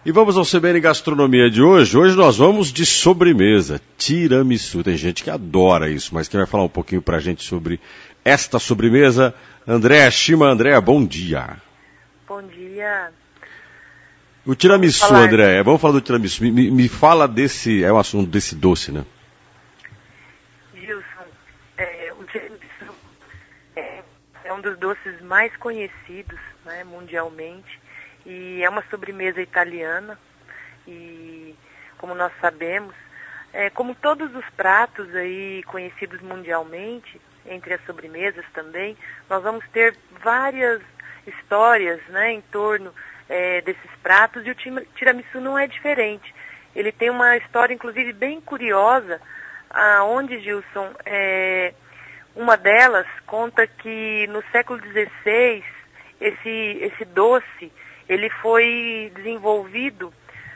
E vamos ao CBN Gastronomia de hoje. Hoje nós vamos de sobremesa, tiramisu. Tem gente que adora isso, mas quem vai falar um pouquinho pra gente sobre esta sobremesa, Andréa Shima. Andréa, bom dia. Bom dia. O tiramisu, Andréa, vamos falar do tiramisu. Me fala desse, é um assunto desse doce, né? Gilson, o tiramisu é um dos doces mais conhecidos, né, mundialmente. E é uma sobremesa italiana e, como nós sabemos, como todos os pratos aí conhecidos mundialmente, entre as sobremesas também, nós vamos ter várias histórias, né, em torno desses pratos, e o tiramisu não é diferente. Ele tem uma história, inclusive, bem curiosa, onde, Gilson, uma delas conta que no século XVI, esse doce, ele foi desenvolvido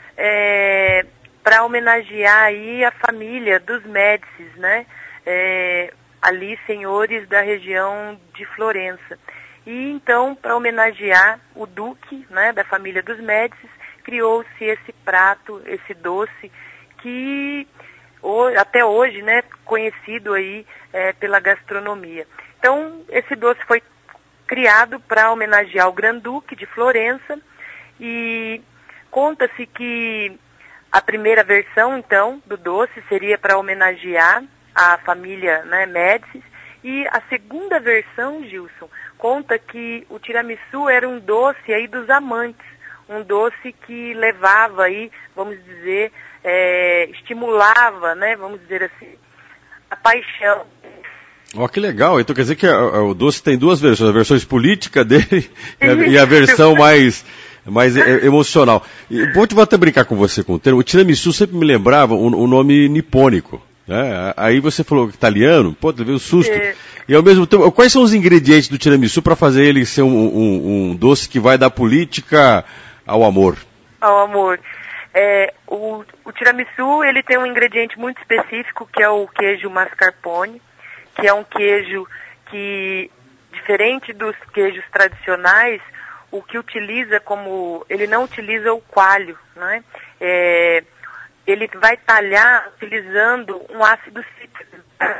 para homenagear aí a família dos Médicis, né? Ali, senhores da região de Florença. E então, para homenagear o duque, né, da família dos Médicis, criou-se esse prato, esse doce, que até hoje, né, conhecido aí pela gastronomia. Então, esse doce foi criado para homenagear o Granduque de Florença, e conta-se que a primeira versão, então, do doce seria para homenagear a família, né, Médicis, e a segunda versão, Gilson, conta que o tiramisu era um doce aí dos amantes, um doce que levava aí, vamos dizer, estimulava, né, vamos dizer assim, a paixão. Ó, que legal. Então quer dizer que o doce tem duas versões, a versão política dele e a versão mais emocional. Vou até brincar com você com o termo. O tiramisu sempre me lembrava o nome nipônico, né? Aí você falou italiano, pô, veio um susto. E ao mesmo tempo, quais são os ingredientes do tiramisu para fazer ele ser um doce que vai da política ao amor? Ao amor. O tiramisu, ele tem um ingrediente muito específico, que é o queijo mascarpone, que é um queijo que, diferente dos queijos tradicionais, o que utiliza ele não utiliza o coalho, né? Ele vai talhar utilizando um ácido cítrico,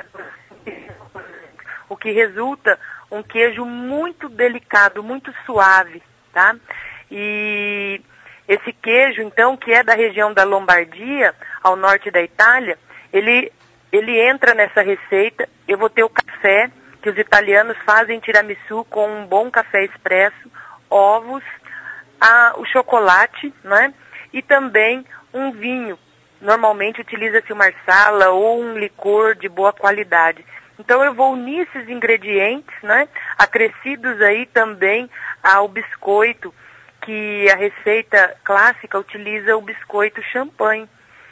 o que resulta um queijo muito delicado, muito suave, tá? E esse queijo, então, que é da região da Lombardia, ao norte da Itália, ele entra nessa receita. Eu vou ter o café, que os italianos fazem tiramisu com um bom café expresso, ovos, o chocolate, né? E também um vinho. Normalmente utiliza-se o marsala ou um licor de boa qualidade. Então eu vou unir esses ingredientes, né? Acrescidos aí também ao biscoito, que a receita clássica utiliza o biscoito champanhe.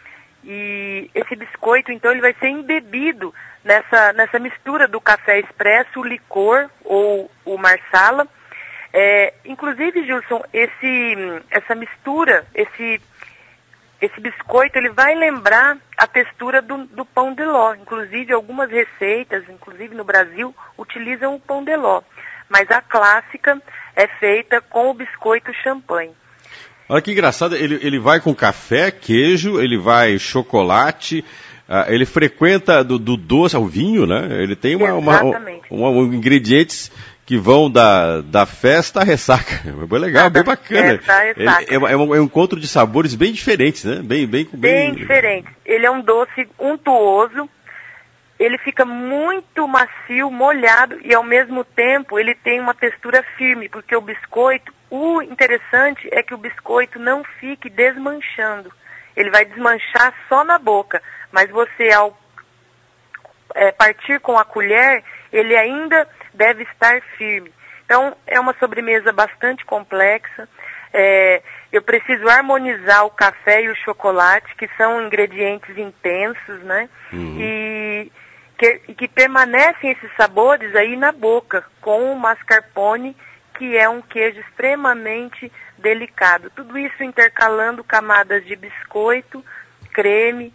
E esse biscoito, então, ele vai ser embebido nessa mistura do café expresso, o licor ou o marsala. Inclusive, Gilson, essa mistura, esse biscoito, ele vai lembrar a textura do pão de ló. Inclusive, algumas receitas, inclusive no Brasil, utilizam o pão de ló. Mas a clássica é feita com o biscoito champanhe. Olha que engraçado, ele vai com café, queijo, ele vai chocolate, ele frequenta do doce ao vinho, né? Ele tem ingredientes que vão da festa à ressaca. É bem legal, bem bacana. É um encontro de sabores bem diferentes, né? Bem diferentes. Ele é um doce untuoso, ele fica muito macio, molhado, e ao mesmo tempo ele tem uma textura firme, porque o biscoito, o interessante é que o biscoito não fique desmanchando. Ele vai desmanchar só na boca, mas você, ao partir com a colher, ele ainda deve estar firme. Então, é uma sobremesa bastante complexa. Eu preciso harmonizar o café e o chocolate, que são ingredientes intensos, né? E que permanecem esses sabores aí na boca, com o mascarpone, que é um queijo extremamente delicado. Tudo isso intercalando camadas de biscoito, creme,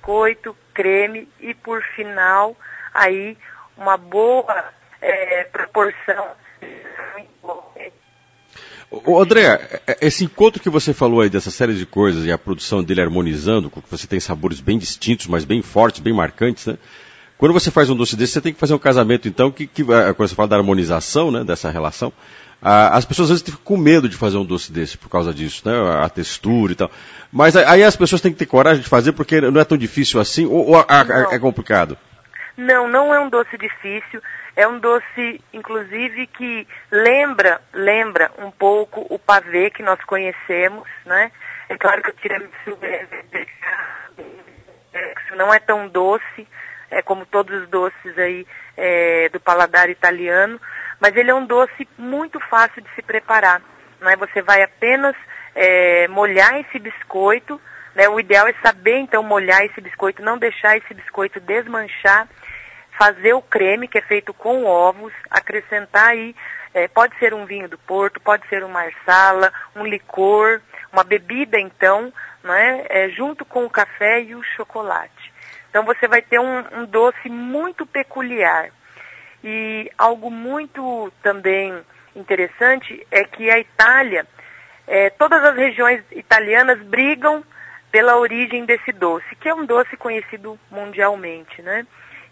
e por final, aí, uma boa proporção. Ô, André, esse encontro que você falou aí dessa série de coisas e a produção dele harmonizando, que você tem sabores bem distintos, mas bem fortes, bem marcantes, né? Quando você faz um doce desse, você tem que fazer um casamento, então, quando você fala da harmonização, né, dessa relação, as pessoas às vezes ficam com medo de fazer um doce desse por causa disso, né, a textura e tal. Mas aí as pessoas têm que ter coragem de fazer porque não é tão difícil assim, ou é complicado? Não é um doce difícil, é um doce, inclusive, que lembra um pouco o pavê que nós conhecemos, né? É claro que o tiramisu não é tão doce, como todos os doces aí do paladar italiano, mas ele é um doce muito fácil de se preparar, né? Você vai apenas molhar esse biscoito, né? O ideal é saber, então, molhar esse biscoito, não deixar esse biscoito desmanchar, fazer o creme, que é feito com ovos, acrescentar aí, pode ser um vinho do Porto, pode ser um marsala, um licor, uma bebida, então, né? Junto com o café e o chocolate. Então você vai ter um doce muito peculiar. E algo muito também interessante é que a Itália, todas as regiões italianas brigam pela origem desse doce, que é um doce conhecido mundialmente, né?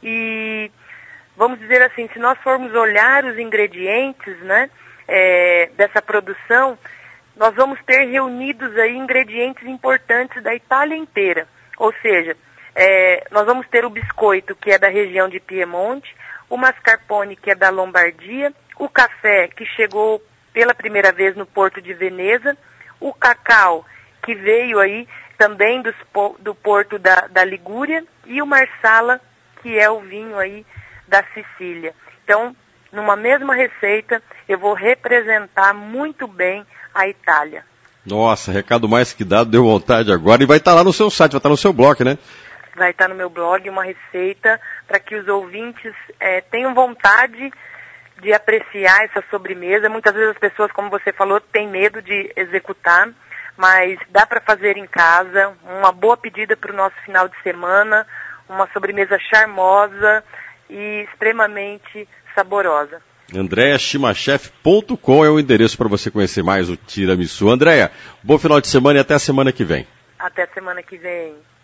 E vamos dizer assim, se nós formos olhar os ingredientes, né, dessa produção, nós vamos ter reunidos aí ingredientes importantes da Itália inteira. Ou seja, nós vamos ter o biscoito, que é da região de Piemonte, o mascarpone, que é da Lombardia, o café, que chegou pela primeira vez no Porto de Veneza, o cacau, que veio aí também do Porto da Ligúria, e o marsala, que é o vinho aí da Sicília. Então, numa mesma receita, eu vou representar muito bem a Itália. Nossa, recado mais que dado, deu vontade agora, e vai estar lá no seu site, vai estar no seu blog, né? Vai estar no meu blog uma receita para que os ouvintes tenham vontade de apreciar essa sobremesa. Muitas vezes as pessoas, como você falou, têm medo de executar, mas dá para fazer em casa, uma boa pedida para o nosso final de semana, uma sobremesa charmosa e extremamente saborosa. AndreaChimachef.com é o endereço para você conhecer mais o tiramisu. Andréia, bom final de semana e até a semana que vem. Até a semana que vem.